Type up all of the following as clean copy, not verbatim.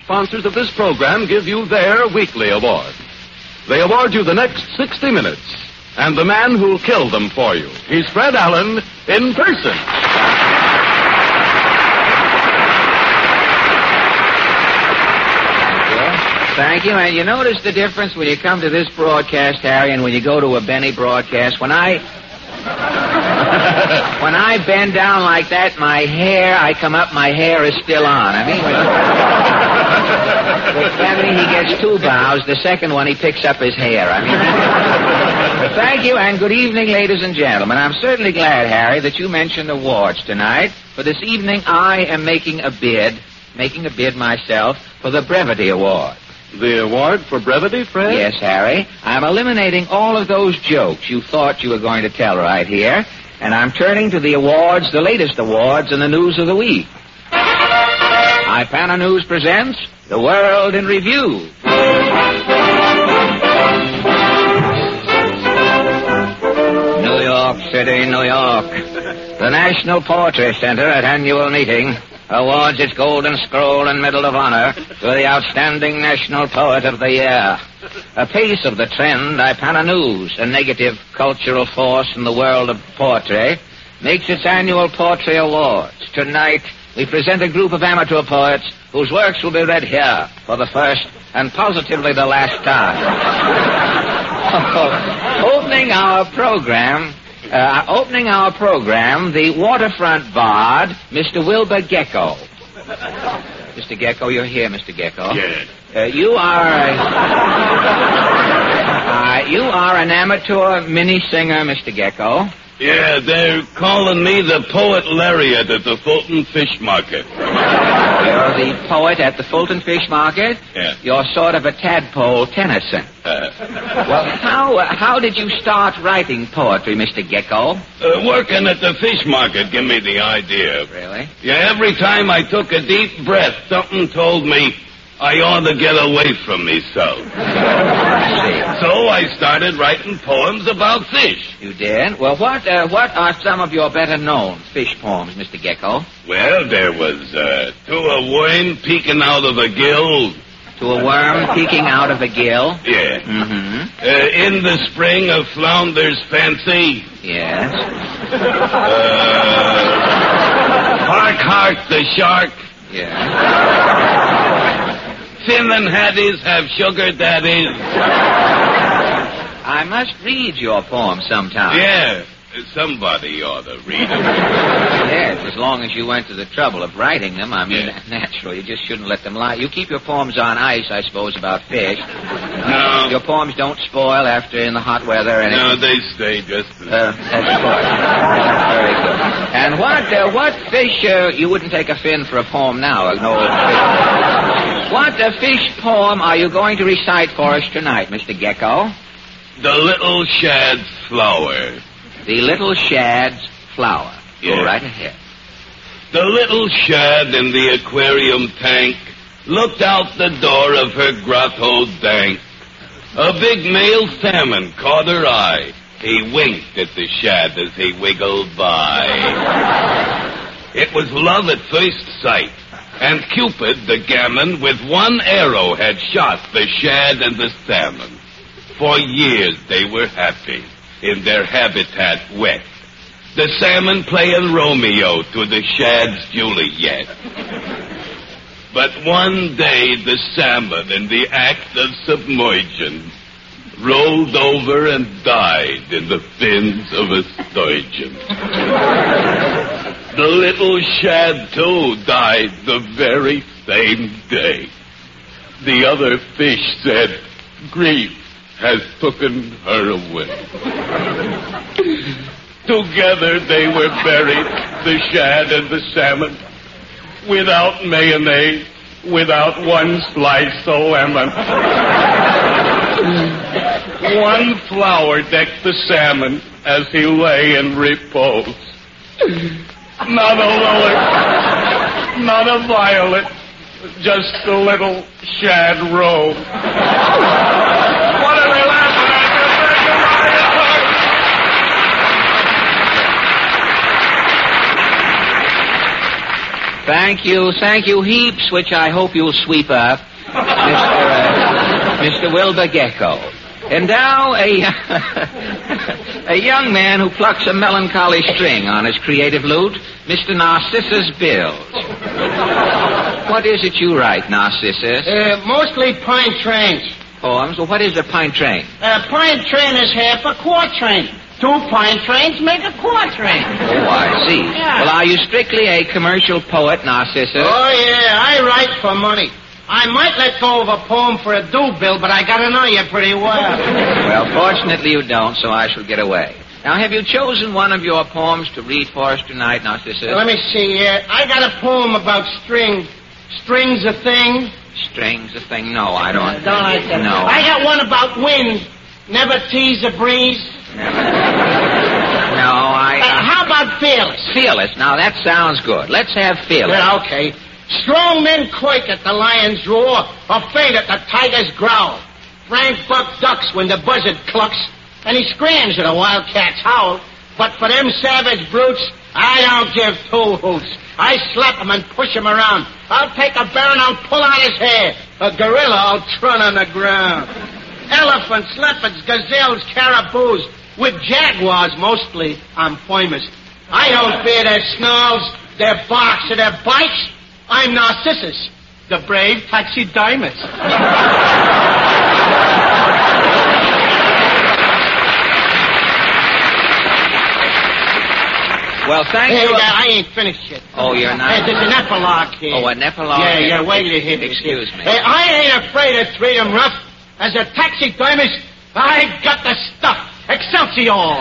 sponsors of this program give you their weekly award. They award you the next 60 minutes and the man who'll kill them for you. He's Fred Allen in person. Thank you. And you notice the difference when you come to this broadcast, Harry, and when you go to a Benny broadcast? When I bend down like that, I come up, my hair is still on. I mean, with Benny, he gets two bows. The second one, he picks up his hair. I mean, thank you, and good evening, ladies and gentlemen. I'm certainly glad, Harry, that you mentioned awards tonight. For this evening, I am making a bid myself for the Brevity Award. The award for brevity, Fred? Yes, Harry. I'm eliminating all of those jokes you thought you were going to tell right here, and I'm turning to the awards, the latest awards in the news of the week. Ipana News presents The World in Review. New York City, New York. The National Poetry Center at annual meeting awards its Golden Scroll and Medal of Honor to the outstanding national poet of the year. A piece of the trend, Ipana News, a negative cultural force in the world of poetry, makes its annual poetry awards. Tonight, we present a group of amateur poets whose works will be read here for the first and positively the last time. Opening our program, the waterfront bard, Mr. Wilbur Gecko. Mr. Gecko, you're here, Mr. Gecko. Yes. You are an amateur mini singer, Mr. Gecko. Yeah, they're calling me the Poet Lariat at the Fulton Fish Market. You're the poet at the Fulton Fish Market? Yeah. You're sort of a tadpole Tennyson. Well, how did you start writing poetry, Mr. Gecko? Working at the fish market gave me the idea. Really? Yeah, every time I took a deep breath, something told me I ought to get away from myself. So I started writing poems about fish. You did? Well, what are some of your better-known fish poems, Mr. Gecko? Well, there was, To a Worm Peeking Out of a Gill. To a Worm Peeking Out of a Gill? Yeah. Mm-hmm. In the Spring of Flounder's Fancy. Yes. Hark, hark, the Shark. Yeah. Finn and Haddies have sugar daddies. I must read your poem sometime. Yeah, somebody ought to read them. Yes, as long as you went to the trouble of writing them. I mean, Yeah. naturally, you just shouldn't let them lie. You keep your poems on ice, I suppose, about fish. No. Your poems don't spoil after in the hot weather and... No, they stay just... That's good. Very good. And what fish... you wouldn't take a fin for a poem now, no fish. What fish poem are you going to recite for us tonight, Mr. Gecko? The Little Shad's Flower. The Little Shad's Flower. Yeah. Go right ahead. The little shad in the aquarium tank looked out the door of her grotto dank. A big male salmon caught her eye. He winked at the shad as he wiggled by. It was love at first sight, and Cupid, the gammon, with one arrow had shot the shad and the salmon. For years they were happy, in their habitat wet. The salmon playing Romeo to the shad's Juliet. But one day the salmon, in the act of submersion, rolled over and died in the fins of a sturgeon. The little shad, too, died the very same day. The other fish said, grief has taken her away. Together they were buried, the shad and the salmon, without mayonnaise, without one slice of lemon. One flower decked the salmon as he lay in repose. Not a lily, not a violet, just a little shad rose. What are they laughing at? Thank you heaps, which I hope you'll sweep up, Mr. Wilbur Gecko. And now a young man who plucks a melancholy string on his creative lute, Mr. Narcissus Bills. What is it you write, Narcissus? Mostly pine trains. Poems? Well, what is a pine train? Pine train is half a quatrain. 2 pine trains make a quatrain. Oh, I see. Yeah. Well, are you strictly a commercial poet, Narcissus? Oh, yeah, I write for money. I might let go of a poem for a due bill, but I gotta know you pretty well. Well, fortunately you don't, so I shall get away. Now, have you chosen one of your poems to read for us tonight, Narcissus? Let me see. I got a poem about string. String's a thing. Strings a thing? No, I don't. Don't I say? No. I got one about wind. Never tease a breeze. No, How about fearless? Fearless. Now, that sounds good. Let's have fearless. Yeah, okay. Strong men quake at the lion's roar or faint at the tiger's growl. Frank Buck ducks when the buzzard clucks, and he screams at a wildcat's howl. But for them savage brutes, I don't give 2 hoots. I slap him and push him around. I'll take a bear and I'll pull out his hair. A gorilla I'll trun on the ground. Elephants, leopards, gazelles, caribous. With jaguars, mostly, I'm famous. I don't fear their snarls, their barks, or their bites. I'm Narcissus, the brave taxidermist. Well, thank you. I ain't finished yet. Oh, you're not? Hey, there's an epilogue here. Oh, an epilogue? Yeah, wait till you hear this. Excuse me. Hey, I ain't afraid to treat him rough. As a taxidermist, I got the stuff. Excelsior!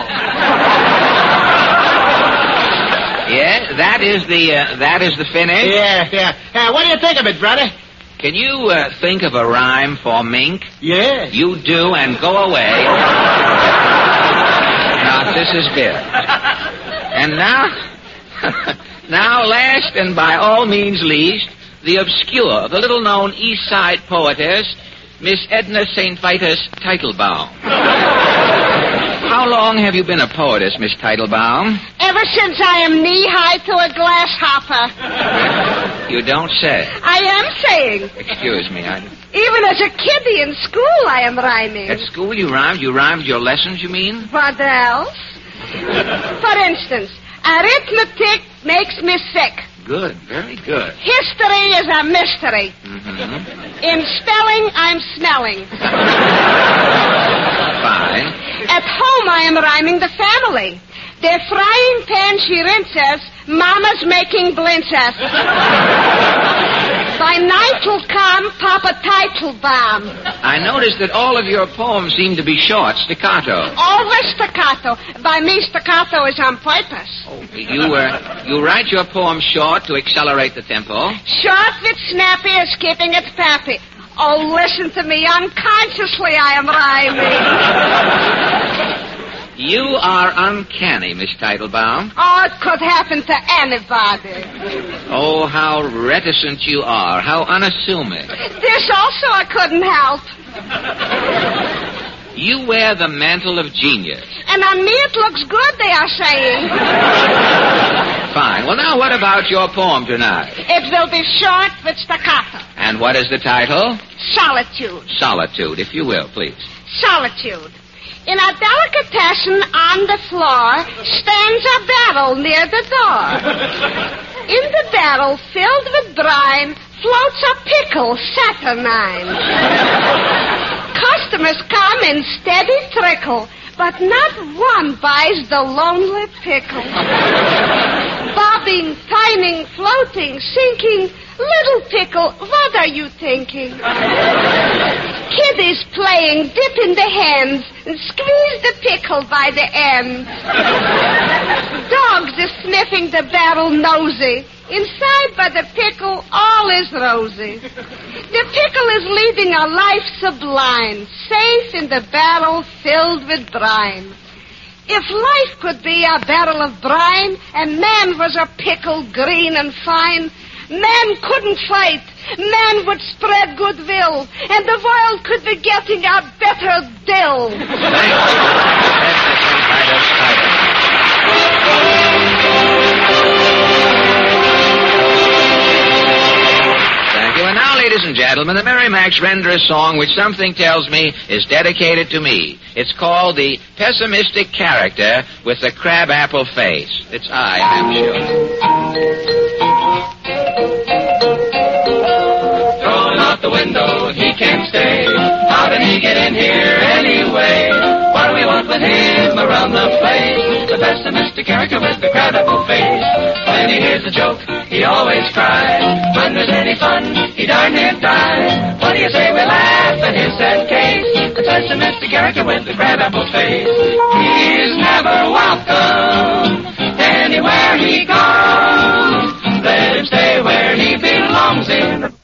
Yeah, that is the finish? Yeah. What do you think of it, brother? Can you think of a rhyme for mink? Yeah. You do, and go away. Narcissus Bill. And now, last and by all means least, the obscure, the little-known East Side poetess, Miss Edna St. Vitus Teitelbaum. How long have you been a poetess, Miss Teitelbaum? Ever since I am knee-high to a grasshopper. You don't say. I am saying. Excuse me, Even as a kiddie in school, I am rhyming. At school you rhymed? You rhymed your lessons, you mean? What else? For instance, arithmetic makes me sick. Good, very good. History is a mystery. Mm-hmm. In spelling, I'm smelling. Fine. At home, I am rhyming the family. They're frying pan she rinses, Mama's making blintzes. By night will come Papa Teitelbaum. I noticed that all of your poems seem to be short, staccato. Always staccato. By me, staccato is on purpose. Oh, you write your poems short to accelerate the tempo. Short with snappy is keeping it fappy. Oh, listen to me. Unconsciously, I am rhyming. You are uncanny, Miss Teitelbaum. Oh, it could happen to anybody. Oh, how reticent you are. How unassuming. This also I couldn't help. You wear the mantle of genius. And on me it looks good, they are saying. Fine. Well, now what about your poem tonight? It will be short with staccato. And what is the title? Solitude. Solitude, if you will, please. Solitude. In a delicatessen on the floor stands a barrel near the door. In the barrel, filled with brine, floats a pickle saturnine. Customers come in steady trickle, but not one buys the lonely pickle. Bobbing, pining, floating, sinking, little pickle, what are you thinking? Kiddies playing, dip in the hands, and squeeze the pickle by the end. Dogs are sniffing the barrel nosy. Inside by the pickle, all is rosy. The pickle is leading a life sublime, safe in the barrel filled with brine. If life could be a barrel of brine, and man was a pickle green and fine, man couldn't fight. Man would spread goodwill, and the world could be getting a better dill. ladies and gentlemen, the Merrimacs render a song which something tells me is dedicated to me. It's called The Pessimistic Character with the Crabapple Face. It's I'm sure. Throwing out the window, he can't stay. How did he get in here anyway? What do we want with him around the place? The pessimistic character with the crabapple face. When he hears a joke, he always cries. When there's any fun, he darn near dies. What do you say we laugh at his sad case? The pessimistic character with the crabapple face. He's never welcome anywhere he goes. Let him stay where he belongs in the...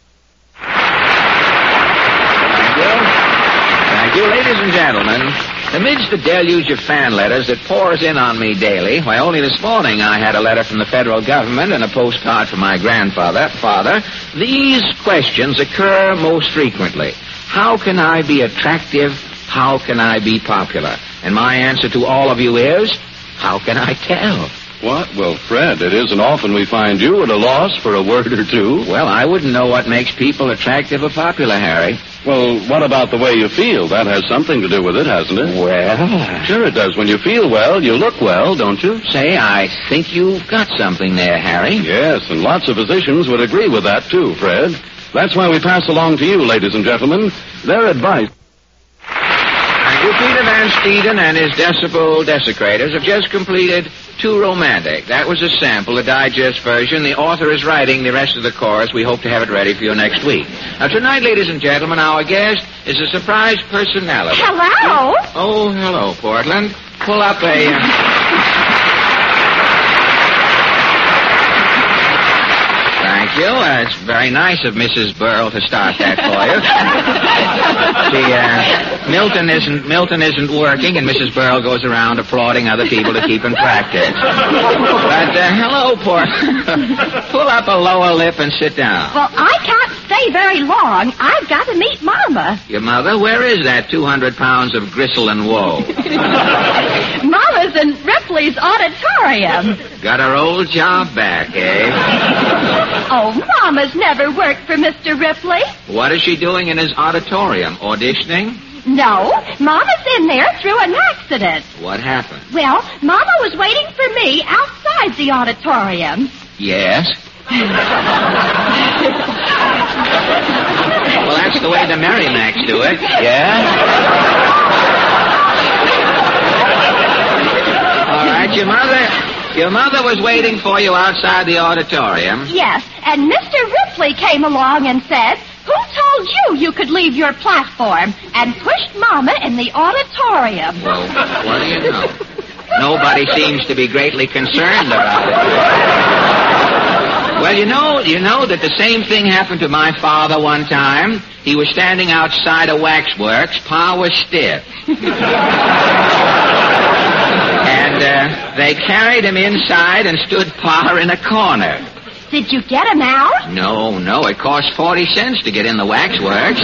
Thank you, ladies and gentlemen. Amidst the deluge of fan letters that pours in on me daily, why, only this morning I had a letter from the federal government and a postcard from my grandfather. Father, these questions occur most frequently. How can I be attractive? How can I be popular? And my answer to all of you is, how can I tell? What? Well, Fred, it isn't often we find you at a loss for a word or two. Well, I wouldn't know what makes people attractive or popular, Harry. Well, what about the way you feel? That has something to do with it, hasn't it? Well... Sure it does. When you feel well, you look well, don't you? Say, I think you've got something there, Harry. Yes, and lots of physicians would agree with that, too, Fred. That's why we pass along to you, ladies and gentlemen, their advice. Thank you. Peter Van Steeden and his Decibel Desecrators have just completed Too Romantic. That was a sample, a digest version. The author is writing the rest of the chorus. We hope to have it ready for you next week. Now, tonight, ladies and gentlemen, our guest is a surprise personality. Hello? Oh, hello, Portland. Pull up a... Thank you. It's very nice of Mrs. Burl to start that for you. Milton isn't working, and Mrs. Burl goes around applauding other people to keep in practice. But, hello, Portland. Pull up a lower lip and sit down. Well, I can't stay very long. I've got to meet Mama. Your mother? Where is that 200 pounds of gristle and woe? Mama's in Ripley's auditorium. Got her old job back, eh? Oh, Mama's never worked for Mr. Ripley. What is she doing in his auditorium? Auditioning? No, Mama's in there through an accident. What happened? Well, Mama was waiting for me outside the auditorium. Yes? Well, that's the way the Merrimacs do it. Yeah? All right, your mother was waiting for you outside the auditorium. Yes, and Mr. Ripley came along and said, "Who told you could leave your platform?" and pushed Mama in the auditorium. Well, what do you know? Nobody seems to be greatly concerned about it. Well, you know that the same thing happened to my father one time. He was standing outside a waxworks. Pa was stiff. And they carried him inside and stood Pa in a corner. Did you get him out? No, it cost 40 cents to get in the waxworks.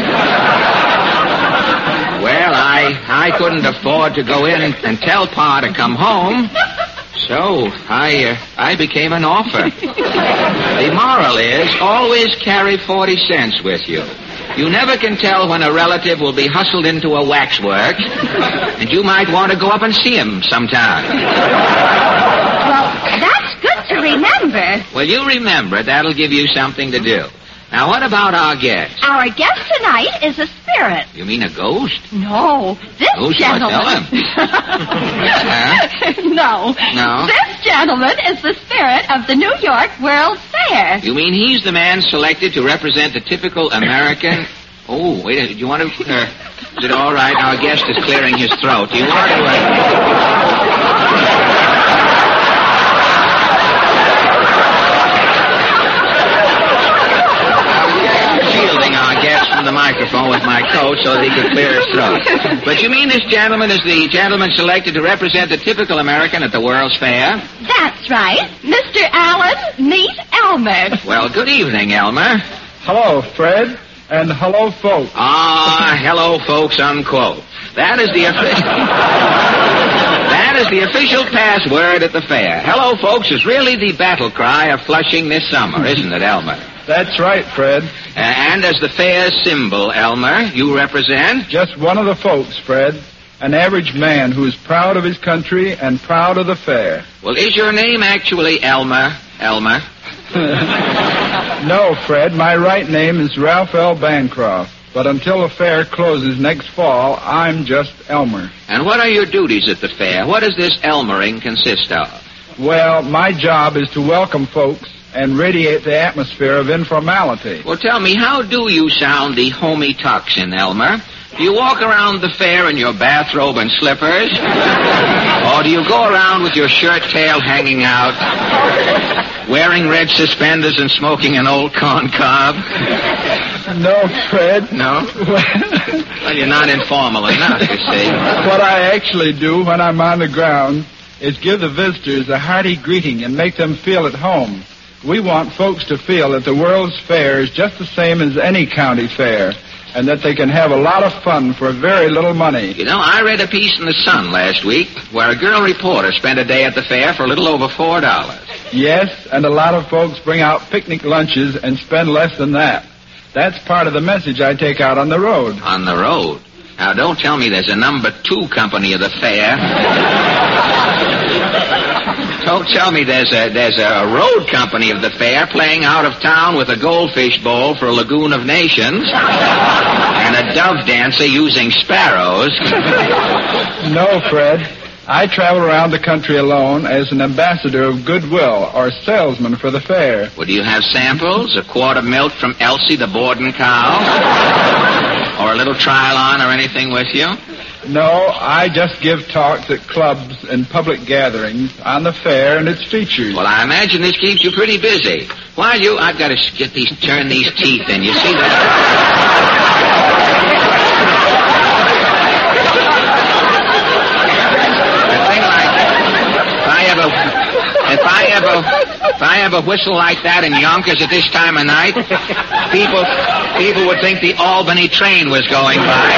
Well, I couldn't afford to go in and tell Pa to come home, so I became an offer. The moral is, always carry 40 cents with you. You never can tell when a relative will be hustled into a waxworks, and you might want to go up and see him sometime. Well, that's good to remember. Well, you remember it. That'll give you something to do. Now, what about our guest? Our guest tonight is a spirit. You mean a ghost? No, this gentleman. Tell him. No. This gentleman is the spirit of the New York World Fair. You mean he's the man selected to represent the typical American... Oh, wait a minute. Do you want to... is it all right? Our guest is clearing his throat. Do you want to... shielding our guest from the microphone with my coat so that he could clear his throat. But you mean this gentleman is the gentleman selected to represent the typical American at the World's Fair? That's right. Mr. Allen, meet Elmer. Well, good evening, Elmer. Hello, Fred, and hello, folks. Hello, folks, unquote. That is the official password at the fair. Hello, folks is really the battle cry of Flushing this summer, isn't it, Elmer? That's right, Fred. And as the fair's symbol, Elmer, you represent? Just one of the folks, Fred. An average man who is proud of his country and proud of the fair. Well, is your name actually Elmer? Elmer? No, Fred. My right name is Ralph L. Bancroft. But until the fair closes next fall, I'm just Elmer. And what are your duties at the fair? What does this Elmering consist of? Well, my job is to welcome folks and radiate the atmosphere of informality. Well, tell me, how do you sound the homey tocsin, Elmer? Do you walk around the fair in your bathrobe and slippers? Or do you go around with your shirt tail hanging out, wearing red suspenders and smoking an old corn cob? No, Fred. No? Well, you're not informal enough, you see. What I actually do when I'm on the ground is give the visitors a hearty greeting and make them feel at home. We want folks to feel that the World's Fair is just the same as any county fair, and that they can have a lot of fun for very little money. You know, I read a piece in the Sun last week where a girl reporter spent a day at the fair for a little over $4. Yes, and a lot of folks bring out picnic lunches and spend less than that. That's part of the message I take out on the road. On the road? Now, don't tell me there's a number 2 company of the fair. Don't tell me there's a road company of the fair playing out of town with a goldfish bowl for a Lagoon of Nations and a dove dancer using sparrows. No, Fred. I travel around the country alone as an ambassador of goodwill or salesman for the fair. Well, do you have samples? A quart of milk from Elsie the Borden cow? Or a little trial-on or anything with you? No, I just give talks at clubs and public gatherings on the fair and its features. Well, I imagine this keeps you pretty busy. I've got to turn these teeth in. You see that? If I ever whistle like that in Yonkers at this time of night, people would think the Albany train was going by.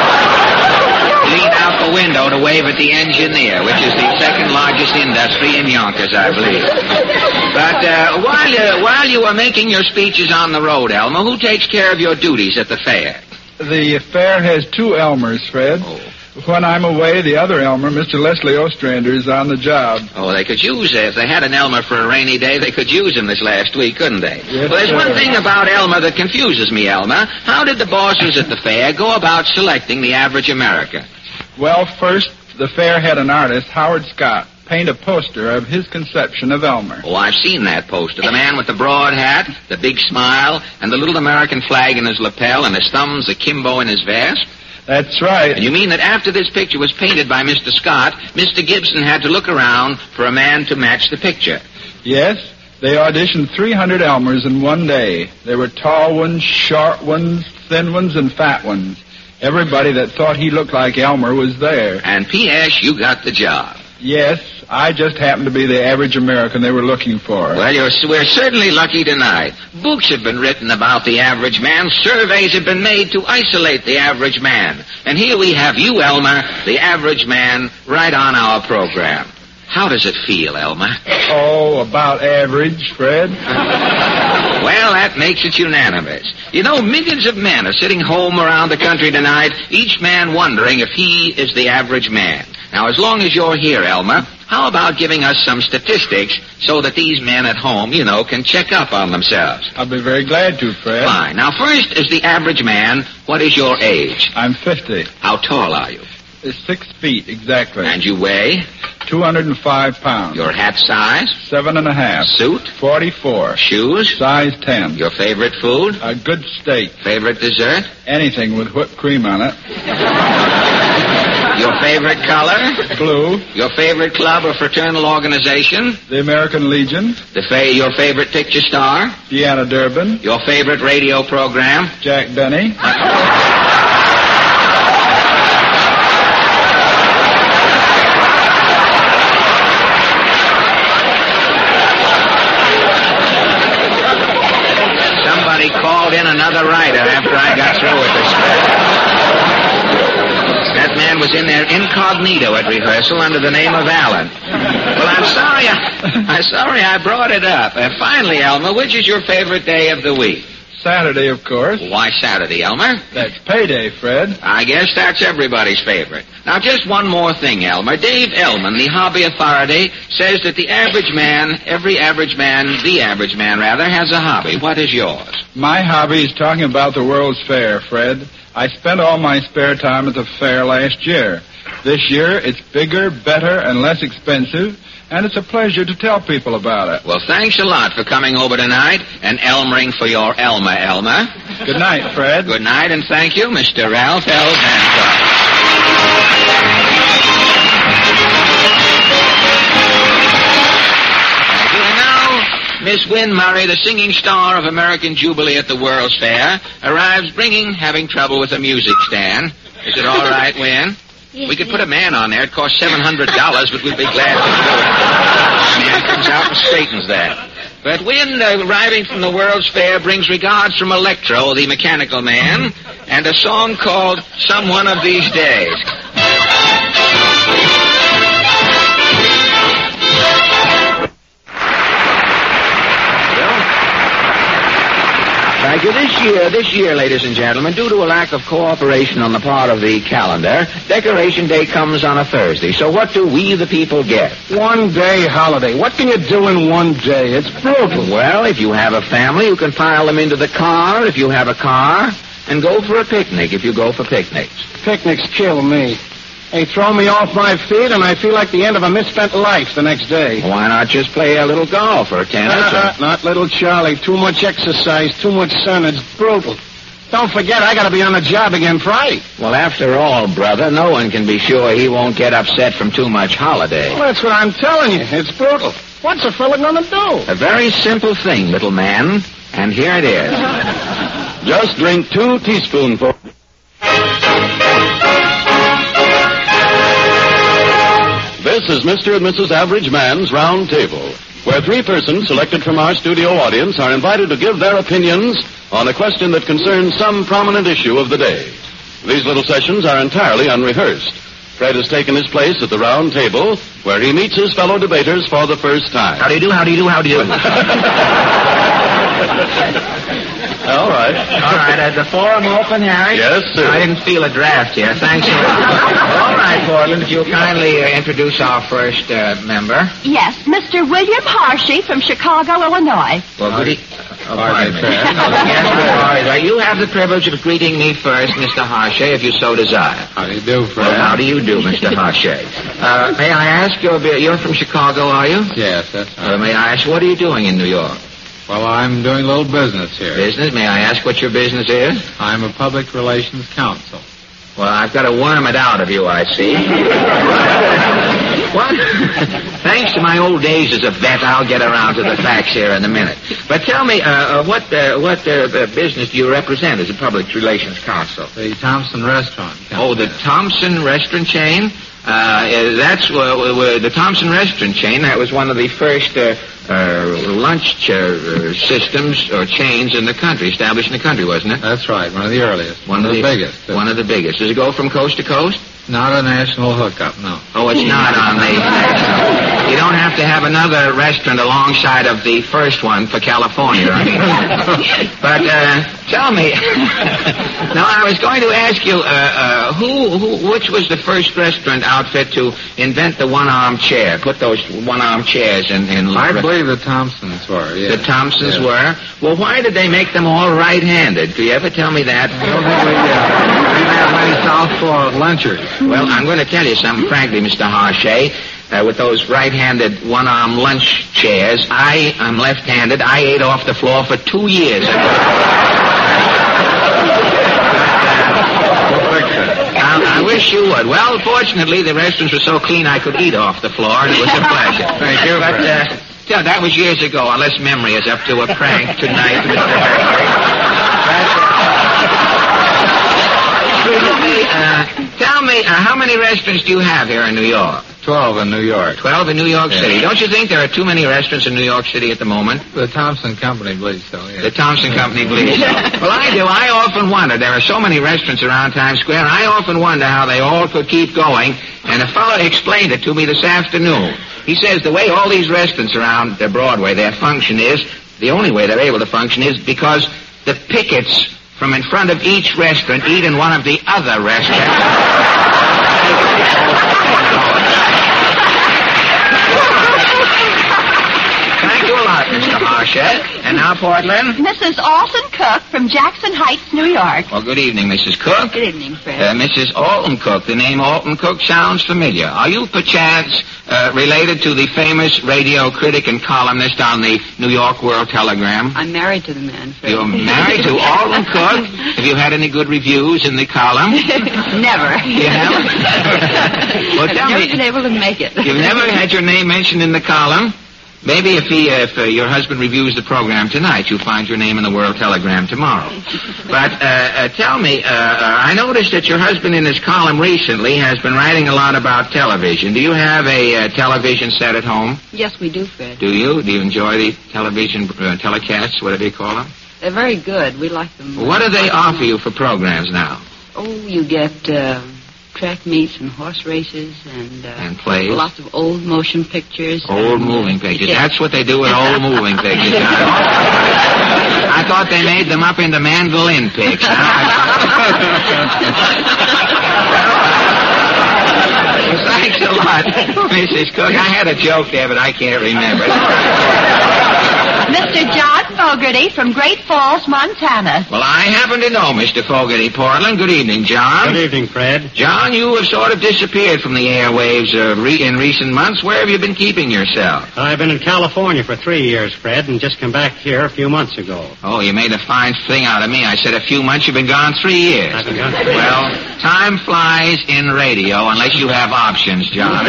Lean out the window to wave at the engineer, which is the second largest industry in Yonkers, I believe. But while you are making your speeches on the road, Elmer, who takes care of your duties at the fair? The fair has 2 Elmers, Fred. Oh. When I'm away, the other Elmer, Mr. Leslie Ostrander, is on the job. Oh, they could use it. If they had an Elmer for a rainy day, they could use him this last week, couldn't they? Yes, well, there's sir. one thing about Elmer that confuses me, Elmer. How did the bosses at the fair go about selecting the average American? Well, first, the fair had an artist, Howard Scott, paint a poster of his conception of Elmer. Oh, I've seen that poster. The man with the broad hat, the big smile, and the little American flag in his lapel, and his thumbs akimbo in his vest. That's right. And you mean that after this picture was painted by Mr. Scott, Mr. Gibson had to look around for a man to match the picture? Yes, they auditioned 300 Elmers in one day. There were tall ones, short ones, thin ones, and fat ones. Everybody that thought he looked like Elmer was there. And P.S., you got the job. Yes, I just happened to be the average American they were looking for. Well, we're certainly lucky tonight. Books have been written about the average man. Surveys have been made to isolate the average man. And here we have you, Elmer, the average man, right on our program. How does it feel, Elmer? Oh, about average, Fred. Well, that makes it unanimous. You know, millions of men are sitting home around the country tonight, each man wondering if he is the average man. Now, as long as you're here, Elmer, how about giving us some statistics so that these men at home, can check up on themselves? I'll be very glad to, Fred. Fine. Now, first, as the average man, what is your age? I'm 50. How tall are you? 6 feet, exactly. And you weigh? 205 pounds. Your hat size? 7.5. Suit? 44. Shoes? Size 10. Your favorite food? A good steak. Favorite dessert? Anything with whipped cream on it. Your favorite color? Blue. Your favorite club or fraternal organization? The American Legion. Your favorite picture star? Deanna Durbin. Your favorite radio program? Jack Benny. Somebody called in another writer after I got through with this. That man was in there incognito at rehearsal under the name of Allen. Well, I'm sorry I brought it up. Finally, Elmer, which is your favorite day of the week? Saturday, of course. Why Saturday, Elmer? That's payday, Fred. I guess that's everybody's favorite. Now, just one more thing, Elmer. Dave Ellman, the hobby authority, says that the average man, has a hobby. What is yours? My hobby is talking about the World's Fair, Fred. I spent all my spare time at the fair last year. This year, it's bigger, better, and less expensive, and it's a pleasure to tell people about it. Well, thanks a lot for coming over tonight and Elmering for your Elmer. Good night, Fred. Good night, and thank you, Mr. Ralph L. Hancock. And now, Miss Wynne Murray, the singing star of American Jubilee at the World's Fair, arrives having trouble with a music stand. Is it all right, Wynne? Yes, we could put a man on there. It costs $700, but we'd be glad to do it. The man comes out and straightens that. But Wynne, arriving from the World's Fair, brings regards from Electro, the mechanical man, and a song called Some One of These Days. Thank you. This year, ladies and gentlemen, due to a lack of cooperation on the part of the calendar, Decoration Day comes on a Thursday. So what do we, the people, get? 1 day holiday. What can you do in 1 day? It's brutal. Well, if you have a family, you can pile them into the car if you have a car, and go for a picnic if you go for picnics. Picnics kill me. They throw me off my feet, and I feel like the end of a misspent life the next day. Why not just play a little golf or tennis? Not little Charlie. Too much exercise, too much sun. It's brutal. Don't forget, I got to be on the job again Friday. Well, after all, brother, no one can be sure he won't get upset from too much holiday. Well, that's what I'm telling you. It's brutal. What's a fella going to do? A very simple thing, little man, and here it is. Just drink 2 teaspoonfuls. This is Mr. and Mrs. Average Man's Round Table, where 3 persons selected from our studio audience are invited to give their opinions on a question that concerns some prominent issue of the day. These little sessions are entirely unrehearsed. Fred has taken his place at the round table, where he meets his fellow debaters for the first time. How do you do? All right. All right, the forum open, Harry? Yes, sir. I didn't feel a draft here. Thanks a lot. All right, Portland, if you'll kindly introduce our first member. Yes, Mr. William Harshy from Chicago, Illinois. Well, good pardon me. Yes, you have the privilege of greeting me first, Mr. Harshy, if you so desire. How do you do, Fred? Well, how do you do, Mr. Harshy? May I ask, you're from Chicago, are you? Yes, that's right. May I ask, what are you doing in New York? Well, I'm doing a little business here. Business? May I ask what your business is? I'm a public relations counsel. Well, I've got to worm it out of you, I see. What? Thanks to my old days as a vet, I'll get around to the facts here in a minute. But tell me, what business do you represent as a public relations counsel? The Thompson Restaurant. Oh, the Thompson Restaurant chain? That's the Thompson Restaurant chain. That was one of the first lunch systems or chains in the country, established in the country, wasn't it? That's right, one of the earliest. One of the biggest. One of the biggest. Does it go from coast to coast? Not a national hookup, no. Oh, it's not on the national. You don't have to have another restaurant alongside of the first one for California, right? But tell me, now I was going to ask you, which was the first restaurant outfit to invent the one-arm chair? Put those one-arm chairs in. I believe the Thompsons were. Yes. The Thompsons were. Well, why did they make them all right-handed? Could you ever tell me that? I don't think we have many southpaw lunchers. Well, I'm going to tell you something, frankly, Mr. Harshay. With those right-handed one-arm lunch chairs, I'm left-handed. I ate off the floor for 2 years. I wish you would. Well, fortunately, the restaurants were so clean I could eat off the floor, and it was a pleasure. Thank you. But that was years ago, unless memory is up to a prank tonight, Mr. Tell me, how many restaurants do you have here in New York? 12 in New York. 12 in New York City. Don't you think there are too many restaurants in New York City at the moment? The Thompson Company believes so, yes. The Thompson Company believes so. Well, I do. I often wonder. There are so many restaurants around Times Square. I often wonder how they all could keep going. And a fellow explained it to me this afternoon. He says the way all these restaurants around Broadway, their function is, the only way they're able to function is because the pickets from in front of each restaurant eat in one of the other restaurants. Thank you a lot, Mr. Harshet. And now, Portland? Mrs. Alton Cook from Jackson Heights, New York. Well, good evening, Mrs. Cook. Good evening, Fred. Mrs. Alton Cook. The name Alton Cook sounds familiar. Are you, perchance, related to the famous radio critic and columnist on the New York World Telegram? I'm married to the man, Fred. You're married to Alton Cook? Have you had any good reviews in the column? Never. You haven't? Well, tell Never me. been able to make it. You've never had your name mentioned in the column? Maybe if your husband reviews the program tonight, you'll find your name in the World Telegram tomorrow. But tell me, I noticed that your husband in his column recently has been writing a lot about television. Do you have a television set at home? Yes, we do, Fred. Do you? Do you enjoy the television telecasts, whatever you call them? They're very good. We like them. What do they offer you for programs now? Oh, you get track meets and horse races and plays. Lots of old motion pictures. Old moving pictures. Yeah. That's what they do with old moving pictures. I thought they made them up into mandolin picks. Thanks a lot, Mrs. Cook. I had a joke there, but I can't remember. Mr. John Fogarty from Great Falls, Montana. Well, I happen to know Mr. Fogarty, Portland. Good evening, John. Good evening, Fred. John, you have sort of disappeared from the airwaves in recent months. Where have you been keeping yourself? I've been in California for 3 years, Fred, and just come back here a few months ago. Oh, you made a fine thing out of me. I said a few months. You've been gone 3 years. I've been gone 3 Well, time flies in radio unless you have options, John.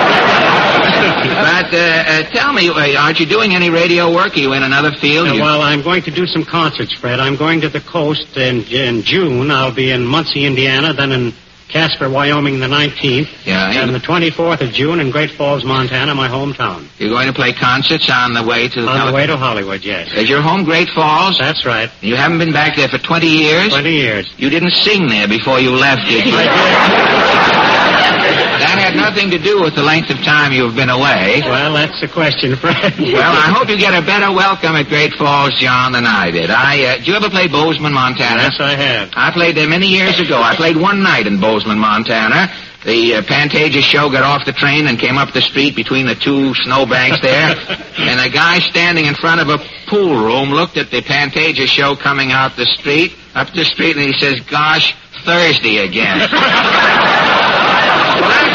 But tell me, aren't you doing any radio work? Are you in another field? Well, I'm going to do some concerts, Fred. I'm going to the coast in June. I'll be in Muncie, Indiana, then in Casper, Wyoming, the 19th. Yeah. And the 24th of June in Great Falls, Montana, my hometown. You're going to play concerts on the way to... On the way to Hollywood, yes. Is your home Great Falls? That's right. You haven't been back there for 20 years? 20 years. You didn't sing there before you left, did you? That had nothing to do with the length of time you've been away. Well, that's the question, Fred. Well, I hope you get a better welcome at Great Falls, John, than I did. Did you ever play Bozeman, Montana? Yes, I have. I played there many years ago. I played one night in Bozeman, Montana. The Pantages show got off the train and came up the street between the two snowbanks there. And a guy standing in front of a pool room looked at the Pantages show coming out the street, up the street, and he says, "Gosh, Thursday again." That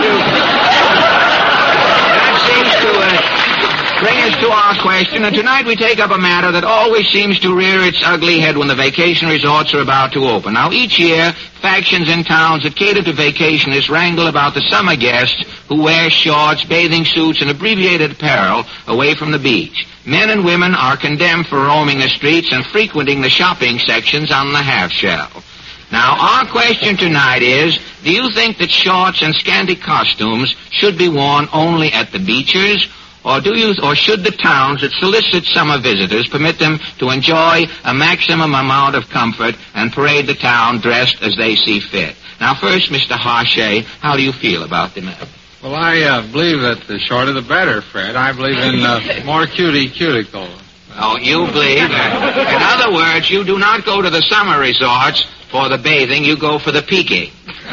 seems to bring us to our question, and tonight we take up a matter that always seems to rear its ugly head when the vacation resorts are about to open. Now, each year, factions in towns that cater to vacationists wrangle about the summer guests who wear shorts, bathing suits, and abbreviated apparel away from the beach. Men and women are condemned for roaming the streets and frequenting the shopping sections on the half-shell. Now, our question tonight is, do you think that shorts and scanty costumes should be worn only at the beaches, or should the towns that solicit summer visitors permit them to enjoy a maximum amount of comfort and parade the town dressed as they see fit? Now, first, Mr. Harshet, how do you feel about the matter? Well, I believe that the shorter the better, Fred. I believe in more cuticle. Oh, you believe? In other words, you do not go to the summer resorts for the bathing, you go for the peeking.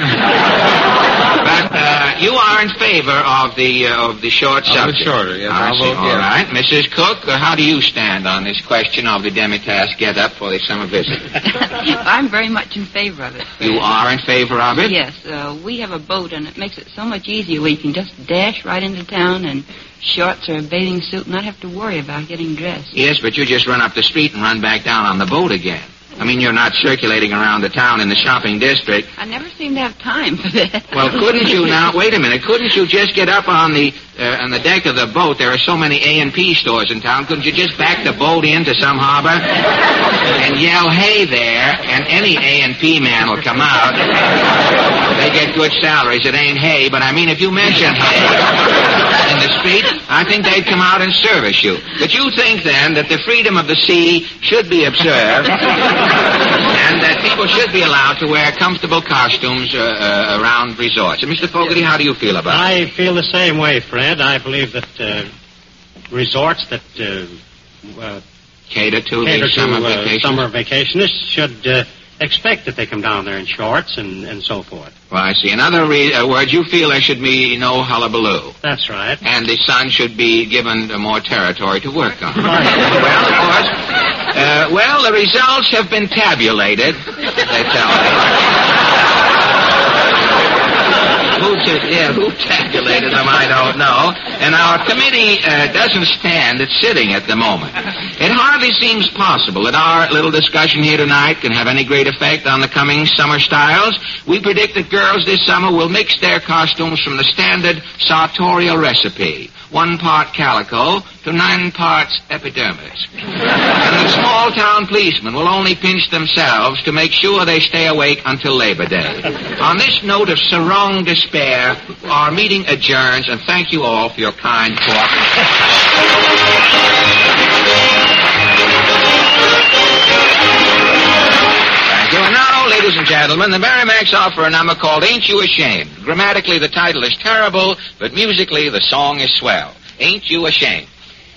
But you are in favor of the short subject. The shorter, yes. I see. Vote, All yes. right. Mrs. Cook, how do you stand on this question of the demitasse get-up for the summer visit? I'm very much in favor of it, Fred. You are in favor of it? Yes. We have a boat, and it makes it so much easier where you can just dash right into town and shorts or a bathing suit and not have to worry about getting dressed. Yes, but you just run up the street and run back down on the boat again. I mean, you're not circulating around the town in the shopping district. I never seem to have time for that. Well, couldn't you now, wait a minute, couldn't you just get up on the deck of the boat? There are so many A&P stores in town. Couldn't you just back the boat into some harbor and yell, "Hey there," and any A&P man will come out. They get good salaries. It ain't hay, but I mean, if you mention hay in the street, I think they'd come out and service you. But you think, then, that the freedom of the sea should be observed, and that people should be allowed to wear comfortable costumes around resorts. And Mr. Fogarty, how do you feel about it? I feel the same way, Fred. I believe that resorts that cater to the summer vacationists should expect that they come down there in shorts and so forth. Well, I see. In other words, you feel there should be no hullabaloo. That's right. And the sun should be given more territory to work on. Well, of course. Well, the results have been tabulated, they tell me. Who tabulated them, I don't know. And our committee doesn't stand at sitting at the moment. It hardly seems possible that our little discussion here tonight can have any great effect on the coming summer styles. We predict that girls this summer will mix their costumes from the standard sartorial recipe. 1 part calico to 9 parts epidermis. And the small-town policemen will only pinch themselves to make sure they stay awake until Labor Day. On this note of sarong despair, our meeting adjourns, and thank you all for your kind cooperation. Thank you. And now, ladies and gentlemen, the Merrimacs offer a number called Ain't You Ashamed. Grammatically, the title is terrible, but musically, the song is swell. Ain't You Ashamed?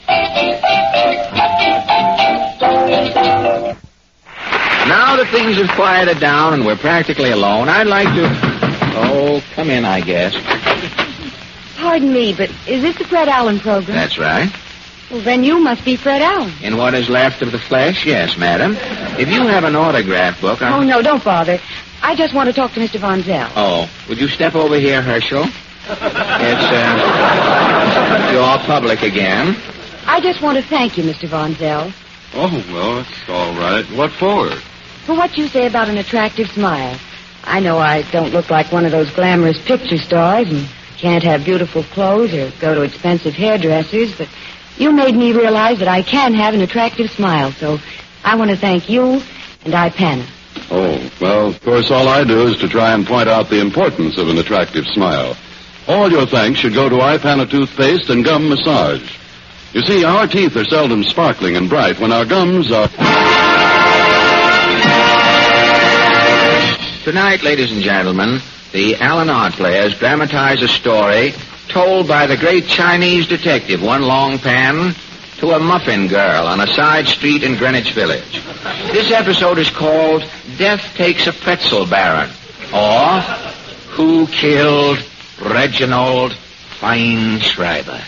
Now that things have quieted down and we're practically alone, I'd like to... Oh, come in, I guess. Pardon me, but is this the Fred Allen program? That's right. Well, then you must be Fred Allen. In what is left of the flesh, yes, madam. If you have an autograph book... Oh, no, don't bother. I just want to talk to Mr. Von Zell. Oh, would you step over here, Herschel? It's, you're public again. I just want to thank you, Mr. Von Zell. Oh, well, it's all right. What for? For what you say about an attractive smile. I know I don't look like one of those glamorous picture stars and can't have beautiful clothes or go to expensive hairdressers, but you made me realize that I can have an attractive smile, so I want to thank you and Ipana. Oh, well, of course, all I do is to try and point out the importance of an attractive smile. All your thanks should go to Ipana toothpaste and gum massage. You see, our teeth are seldom sparkling and bright when our gums are... Tonight, ladies and gentlemen, the Allen Art Players dramatize a story told by the great Chinese detective, One Long Pan, to a muffin girl on a side street in Greenwich Village. This episode is called Death Takes a Pretzel Baron, or Who Killed Reginald Feinschreiber.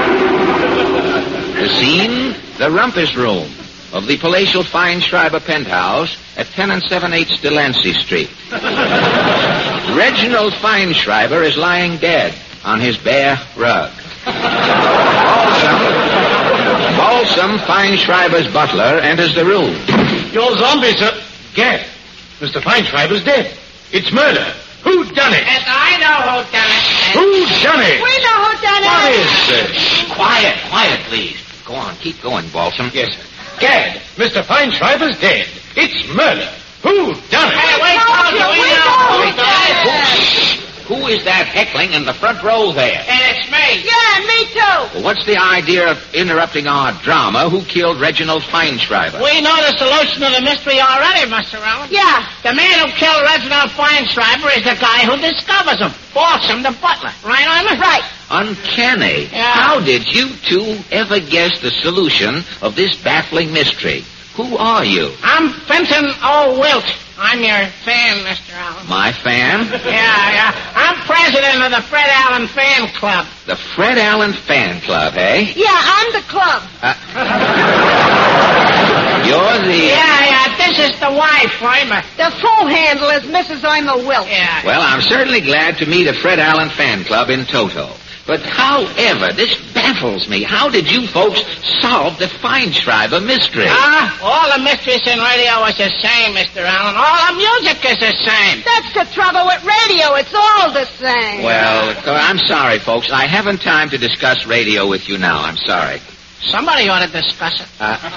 The scene, the rumpus room of the palatial Feinschreiber penthouse at 10 7/8 Delancey Street. Reginald Feinschreiber is lying dead on his bare rug. Balsam, Feinschreiber's butler, enters the room. Your zombies are dead. Mr. Feinschreiber's dead. It's murder. Who done it? Yes, I know who done it. Who done it? We know who done it. What is this? Quiet, please. Go on, keep going, Balsam. Yes, sir. Dead. Mr. Feinschreiber's dead. It's murder. Who done it? Hey, wait, Who is that heckling in the front row there? And it's me. Yeah, me too. Well, what's the idea of interrupting our drama? Who killed Reginald Feinschreiber? We know the solution to the mystery already, Mr. Allen. Yeah. The man who killed Reginald Feinschreiber is the guy who discovers him. Balsam, the butler. Right, Irma? Right. Uncanny. Yeah. How did you two ever guess the solution of this baffling mystery? Who are you? I'm Fenton O. Wilt. I'm your fan, Mr. Allen. My fan? Yeah. I'm president of the Fred Allen Fan Club. The Fred Allen Fan Club, eh? Yeah, I'm the club. You're the... Yeah, this is the wife, Irma. The full handle is Mrs. Irma Wilt. Yeah. Well, I'm certainly glad to meet a Fred Allen Fan Club in toto. But however, this baffles me. How did you folks solve the Feinschreiber mystery? All the mysteries in radio is the same, Mr. Allen. All the music is the same. That's the trouble with radio. It's all the same. Well, I'm sorry, folks. I haven't time to discuss radio with you now. I'm sorry. Somebody ought to discuss it.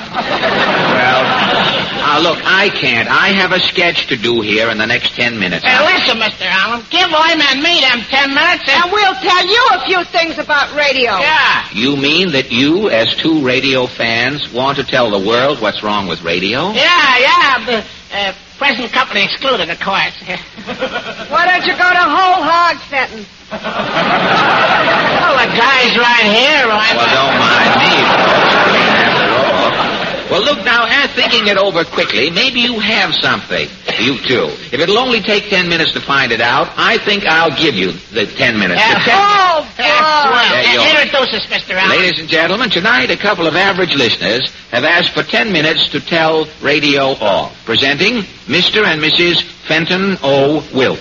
Look, I can't. I have a sketch to do here in the next 10 minutes. Hey, listen, Mr. Allen. Give Irma and me them 10 minutes and we'll tell you a few things about radio. Yeah. You mean that you, as two radio fans, want to tell the world what's wrong with radio? Yeah. Present company excluded, of course. Why don't you go to Whole Hog, Fenton? Well, the guy's right here, right? Well, don't mind me, after all. Well, look now, thinking it over quickly, maybe you have something. You too. If it'll only take 10 minutes to find it out, I think I'll give you the 10 minutes. Oh, boy. Introduce us, Mr. Allen. Ladies and gentlemen, tonight a couple of average listeners have asked for 10 minutes to tell radio all. Presenting Mr. and Mrs. Fenton O. Wilt.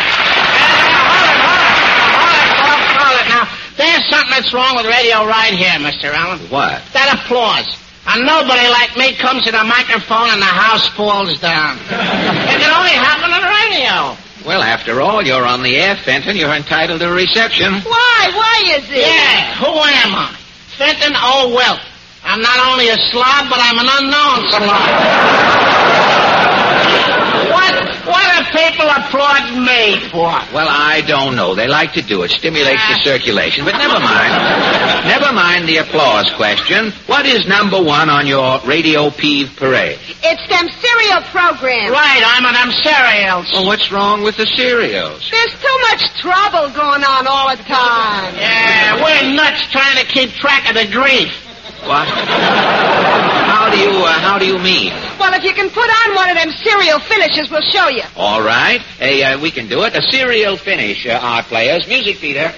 Hold it now. There's something that's wrong with radio right here, Mr. Allen. What? That applause. And nobody like me comes to the microphone and the house falls down. It can only happen on the radio. Well, after all, you're on the air, Fenton. You're entitled to a reception. Why? Why is it? Yeah, who am I? Fenton O. Wilt. I'm not only a slob, but I'm an unknown slob. What do people applaud me for? Well, I don't know. They like to do it. Stimulates the circulation. But never mind. Never mind the applause question. What is number one on your radio peeve parade? It's them cereal programs. Right, I'm on them cereals. Well, what's wrong with the cereals? There's too much trouble going on all the time. Yeah, we're nuts trying to keep track of the grief. What? How do you mean? Well, if you can put on one of them cereal finishes, we'll show you. All right. Hey, we can do it. A cereal finish, our players. Music, Peter.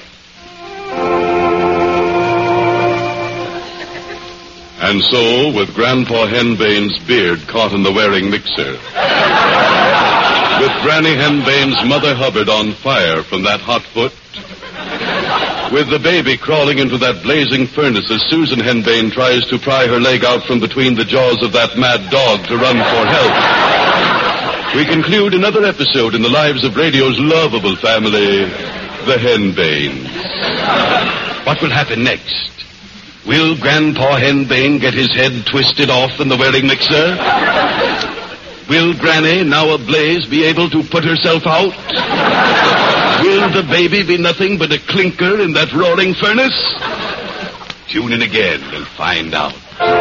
And so, with Grandpa Henbane's beard caught in the wearing mixer, with Granny Henbane's Mother Hubbard on fire from that hot foot, with the baby crawling into that blazing furnace as Susan Henbane tries to pry her leg out from between the jaws of that mad dog to run for help, we conclude another episode in the lives of radio's lovable family, the Henbanes. What will happen next? Will Grandpa Henbane get his head twisted off in the wearing mixer? Will Granny, now ablaze, be able to put herself out? Will the baby be nothing but a clinker in that roaring furnace? Tune in again and find out.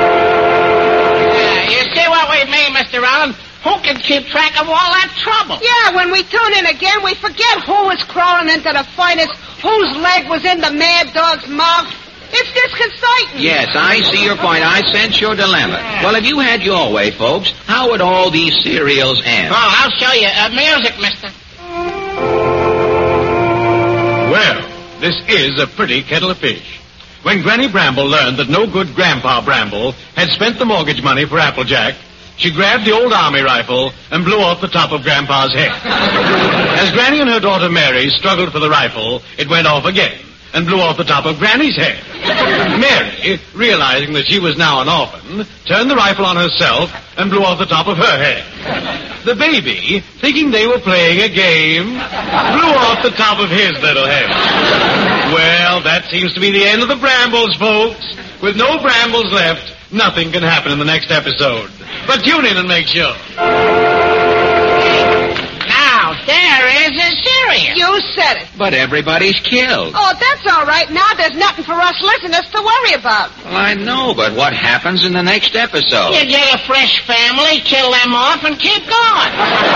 You see what we mean, Mr. Allen? Who can keep track of all that trouble? Yeah, when we tune in again, we forget who was crawling into the furnace, whose leg was in the mad dog's mouth. It's disconcerting. Yes, I see your point. I sense your dilemma. Well, if you had your way, folks, how would all these cereals end? Oh, I'll show you. Music, mister. Well, this is a pretty kettle of fish. When Granny Bramble learned that no good Grandpa Bramble had spent the mortgage money for Applejack, she grabbed the old army rifle and blew off the top of Grandpa's head. As Granny and her daughter Mary struggled for the rifle, it went off again and blew off the top of Granny's head. Mary, realizing that she was now an orphan, turned the rifle on herself and blew off the top of her head. The baby, thinking they were playing a game, blew off the top of his little head. Well, that seems to be the end of the Brambles, folks. With no Brambles left, nothing can happen in the next episode. But tune in and make sure. Now, there is a cereal. You said it. But everybody's killed. Oh, that's all right. Now there's nothing for us listeners to worry about. Well, I know, but what happens in the next episode? You get a fresh family, kill them off, and keep going.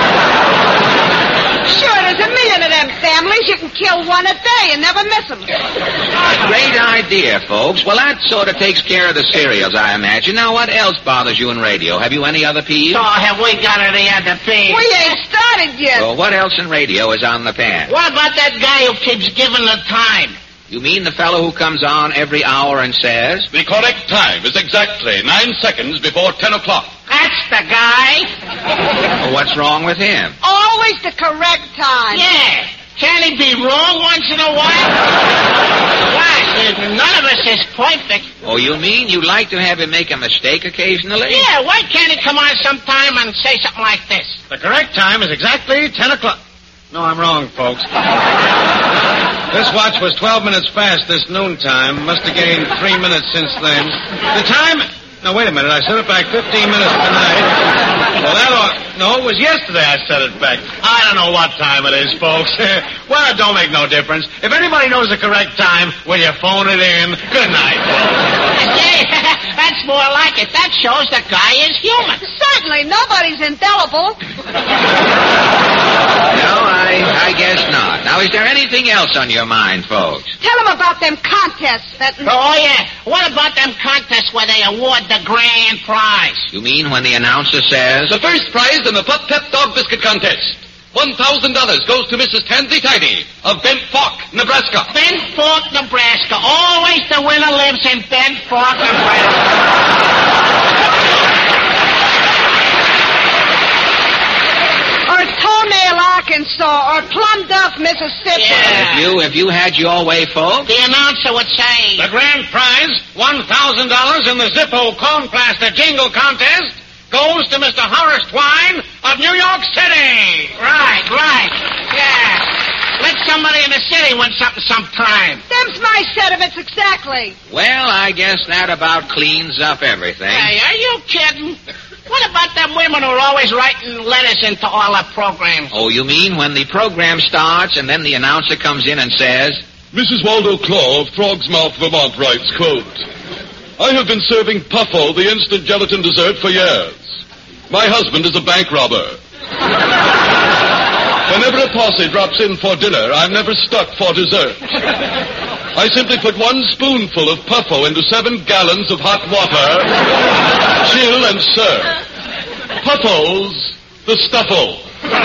Sure, there's a million of them families. You can kill one a day and never miss them. A great idea, folks. Well, that sort of takes care of the cereals, I imagine. Now, what else bothers you in radio? Have you any other peeves? Oh, have we got any other peeves? We ain't started yet. Well, what else in radio is on the pan? What about that guy who keeps giving the time? You mean the fellow who comes on every hour and says? The correct time is exactly 9 seconds before 10 o'clock. That's the guy. Well, what's wrong with him? Always the correct time. Yeah. Can't he be wrong once in a while? Gosh, none of us is perfect. Oh, you mean you like to have him make a mistake occasionally? Yeah, why can't he come on sometime and say something like this? The correct time is exactly 10 o'clock. No, I'm wrong, folks. This watch was 12 minutes fast this noontime. Must have gained 3 minutes since then. The time... Now, wait a minute. I set it back 15 minutes tonight. Well, that ought... No, it was yesterday I set it back. I don't know what time it is, folks. Well, it don't make no difference. If anybody knows the correct time, will you phone it in? Good night, folks. Say, that that's more like it. That shows the guy is human. Certainly, nobody's indelible. No, I guess not. Now, is there anything else on your mind, folks? Tell them about them contests that... Oh, yeah. What about them contests where they award the grand prize? You mean when the announcer says... The first prize in the Pup Pep Dog Biscuit Contest. $1,000 goes to Mrs. Tansy Tidy of Bent Fork, Nebraska. Bent Fork, Nebraska. Always the winner lives in Bent Fork, Nebraska. Or Toenail, Arkansas, or Plum Duff, Mississippi. Yeah. If you had your way, folks... The announcer would say... The grand prize, $1,000 in the Zippo Corn Plaster Jingle Contest, goes to Mr. Horace Twine of New York City. Right. Yeah. Let somebody in the city win something sometime. Them's my sentiments exactly. Well, I guess that about cleans up everything. Hey, are you kidding? What about them women who are always writing letters into all our programs? Oh, you mean when the program starts and then the announcer comes in and says... Mrs. Waldo Claw of Frog's Mouth, Vermont writes, quote, I have been serving Puffo, the instant gelatin dessert, for years. My husband is a bank robber. Whenever a posse drops in for dinner, I'm never stuck for dessert. I simply put 1 spoonful of Puffo into 7 gallons of hot water, chill and serve. Puffos, the stuffle.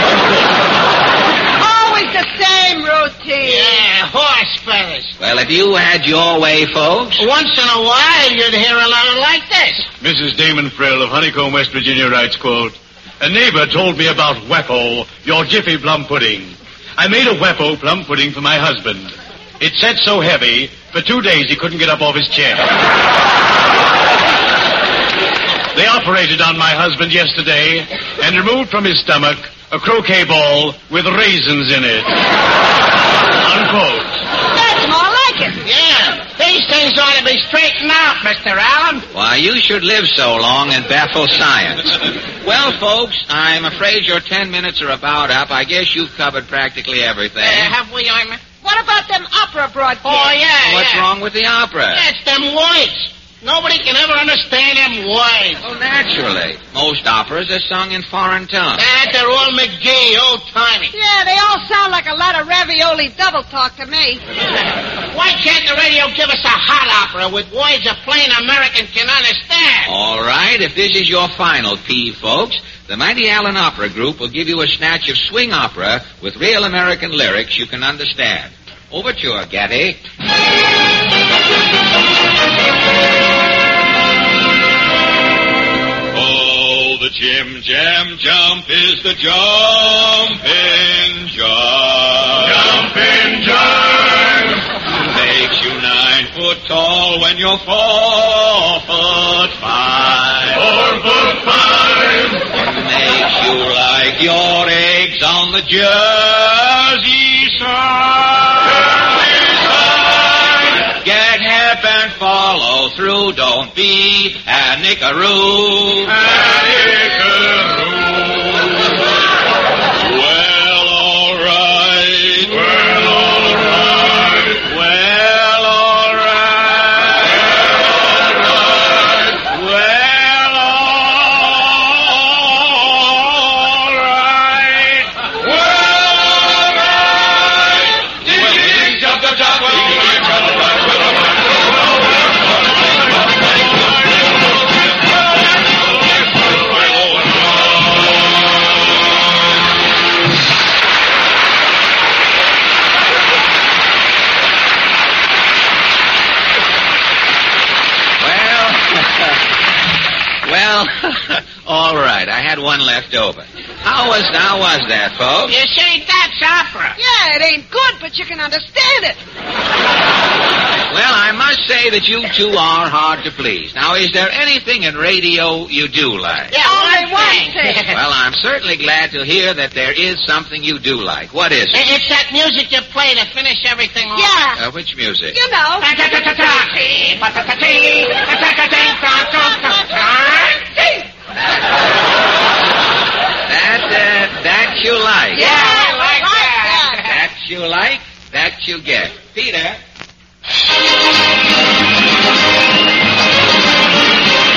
Always the same routine. Yeah, horse feathers. Well, if you had your way, folks... Once in a while, you'd hear a letter like this. Mrs. Damon Frill of Honeycomb, West Virginia writes, quote, a neighbor told me about Weppo, your Jiffy plum pudding. I made a Weppo plum pudding for my husband. It sat so heavy, for 2 days he couldn't get up off his chair. They operated on my husband yesterday and removed from his stomach a croquet ball with raisins in it. Unquote. That's more like it. Yeah, these things ought to be straightened out, Mr. Allen. Why, you should live so long and baffle science. Well, folks, I'm afraid your 10 minutes are about up. I guess you've covered practically everything. Have we, Irma? What about them opera broadcasts? Oh, yeah, What's wrong with the opera? Yeah, it's them words. Nobody can ever understand them words. Oh, naturally. Most operas are sung in foreign tongues. They're all McGee, old-timey. Yeah, they all sound like a lot of ravioli double talk to me. Why can't the radio give us a hot opera with words a plain American can understand? All right, if this is your final peeve, folks, the Mighty Allen Opera Group will give you a snatch of swing opera with real American lyrics you can understand. Overture, Gaddy. Oh, the Jim Jam Jump is the jumping jive. Jumping jive. Makes you 9 foot tall when you're 4 foot 5. 4 foot 5. Makes you like your eggs on the Jersey side. Get hip and follow through. Don't be a nickaroo. Well, all right. Well, all right. Well, all right. Well, all right. Well, all right. Ding, jump, jump, jump. Well, all right. I had one left over. How was that, folks? You see, that's opera. Yeah, it ain't good, but you can understand it. Well, I must say that you two are hard to please. Now, is there anything in radio you do like? Yeah, Only one thing. Well, I'm certainly glad to hear that there is something you do like. What is it? It's that music you play to finish everything off. Yeah. Which music? You know. That you like. Yeah, I like that. That you like, that you get. Peter.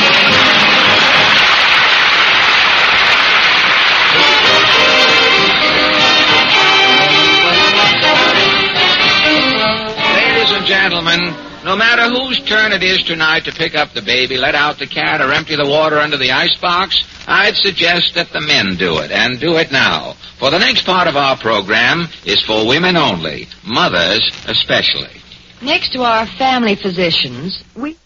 No matter whose turn it is tonight to pick up the baby, let out the cat, or empty the water under the icebox, I'd suggest that the men do it, and do it now. For the next part of our program is for women only, mothers especially. Next to our family physicians, we...